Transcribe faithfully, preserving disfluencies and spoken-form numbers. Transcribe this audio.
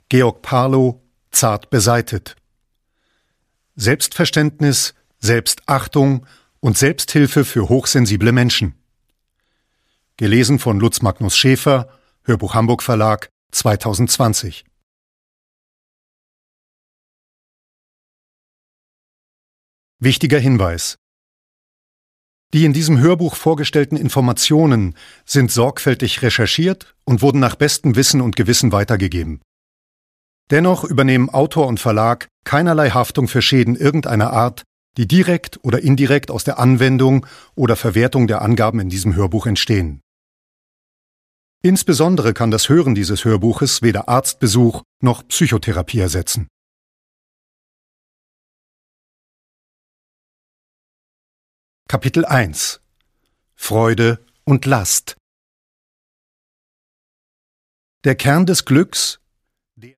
Georg Parlow, Zart beseitet. Selbstverständnis, Selbstachtung und Selbsthilfe für hochsensible Menschen. Gelesen von Lutz Magnus Schäfer, Hörbuch Hamburg Verlag, zweitausendzwanzig. Wichtiger Hinweis: Die in diesem Hörbuch vorgestellten Informationen sind sorgfältig recherchiert und wurden nach bestem Wissen und Gewissen weitergegeben. Dennoch übernehmen Autor und Verlag keinerlei Haftung für Schäden irgendeiner Art, die direkt oder indirekt aus der Anwendung oder Verwertung der Angaben in diesem Hörbuch entstehen. Insbesondere kann das Hören dieses Hörbuches weder Arztbesuch noch Psychotherapie ersetzen. Kapitel eins: Freude und Last. Der Kern des Glücks